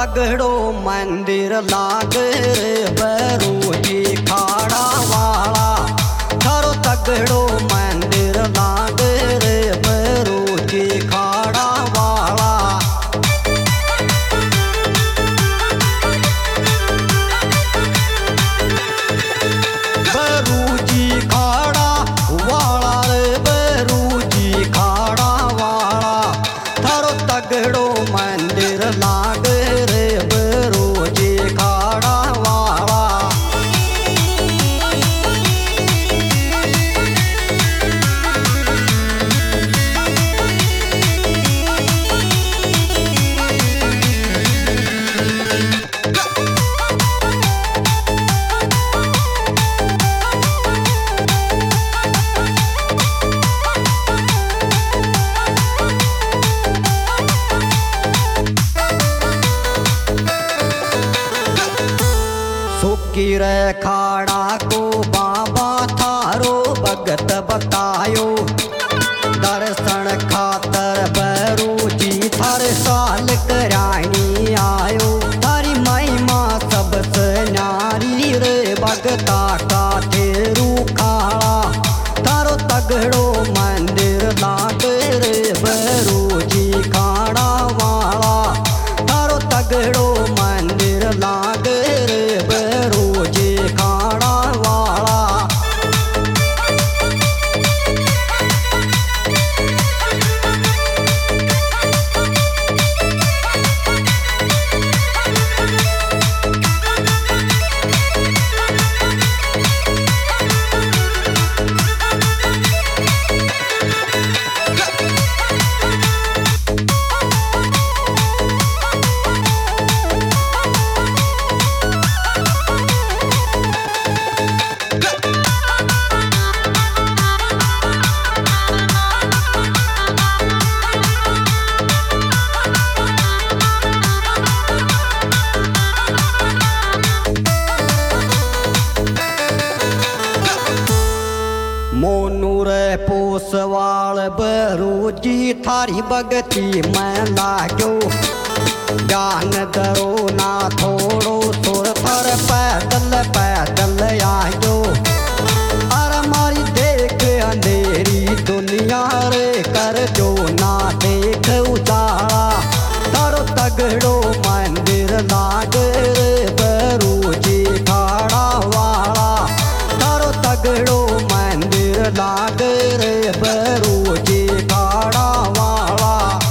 तगड़ो मंदिर लाग रे भैरू जी खाड़ा वाला। थारो तगड़ो मंदिर लाग रे भैरू जी खाड़ा वाला। भैरू जी खाड़ा वाला रे भैरू जी खाड़ा वाला। थारो तगड़ो मंदिर लाग रे भैरू जी खाड़ा वाला। सुकी रे खाड़ा को बाबा थारो भगत बतायो। दर्शन खातर भैरू जी थारे साल करानी आयो। थारी महिमा सबसे न्यारी रे भगता का तेरू खाड़ा। थारो तगड़ो मंदिर लाग रे भैरू जी खाड़ा वाला। थारो तगड़ो मंदिर लाग रे भैरू जी खाड़ा वाला। मोनू रे पोसवाल भैरू जी थारी भगती में लाग्यो। ज्ञान दरो ना थोड़ो सुर पर पैदल पैदल आयो। अरे मारी देख अंधेरी दुनिया रे कर जो ना देख उजाला। थारो तगड़ो मंदिर लाग रे भैरू जी खाड़ा वाला। थारो तगड़ो मंदिर लाग रे भैरू जी खाड़ा वाला।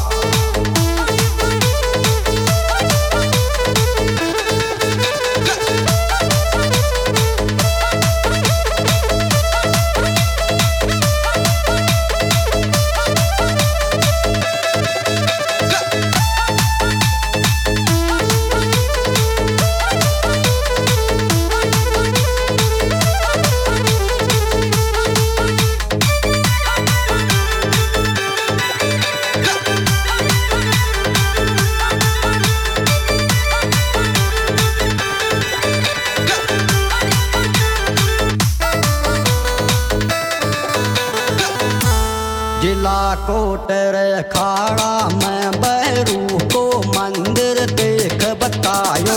जिला कोटर खाड़ा में भैरू को मंदिर देख बतायो।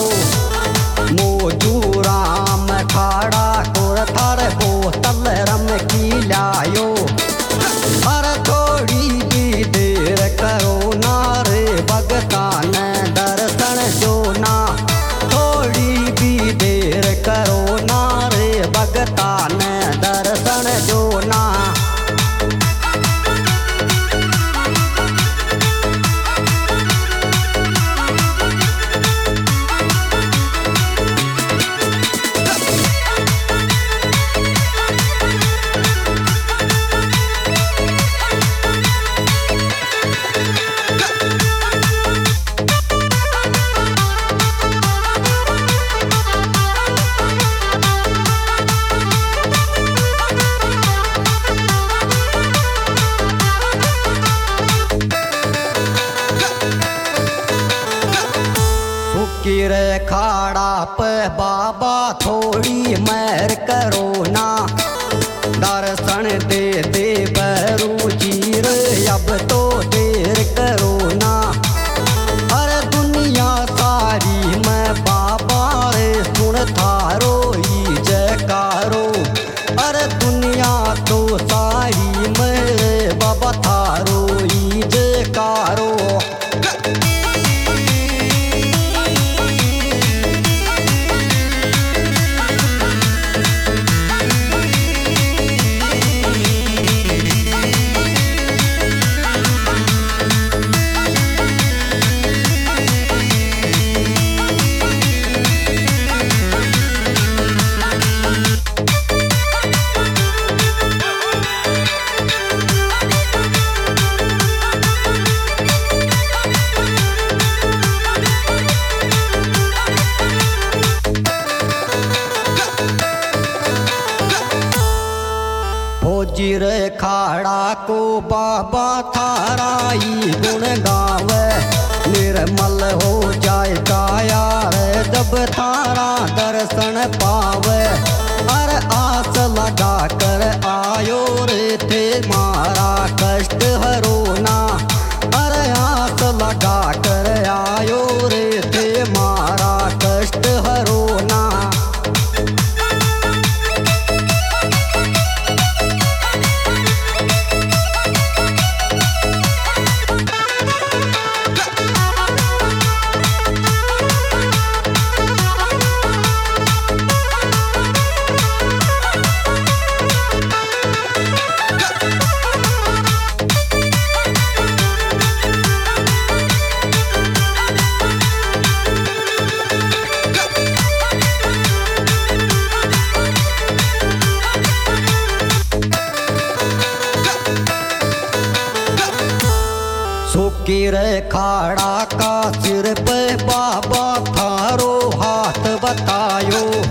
मोजूराम खाड़ा को थार बोतल रम की लायो। हर थोड़ी भी देर करो ना रे भगता ने दर्शन जो ना। थोड़ी भी देर करो ना रे भगता ने दर्शन जो ना। रे खाड़ा पे बाबा थोड़ी मेहर करो ना। दर्शन दे दे भैरू जी रे अब तो देर करो ना। हर दुनिया सारी खाड़ा को बाबा थाराई गुण गावे, निर्मल हो जाए काया रे जब थारा दर्शन पावे। अरे आस लगा कर आयो रे थे मारा कष्ट हरो ना, अरे आस लगा कर आयो रे थे मारा कष्ट हरो ना। सुखी रे खाड़ा का सिर पे बाबा थारो हाथ बतायो,